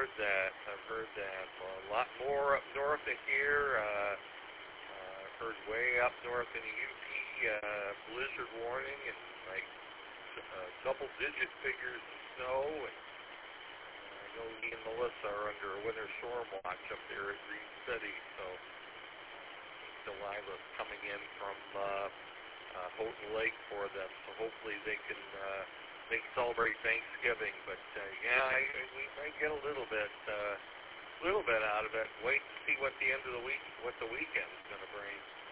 heard that a lot more up north of here. I've heard way up north in the UP blizzard warning and like double-digit figures of snow. And I know me and Melissa are under a winter storm watch up there at Green City, so Delilah's coming in from Houghton Lake for them, so hopefully they can celebrate Thanksgiving. But we might get a little bit out of it. Wait and see what the end of the week, what the weekend is going to bring.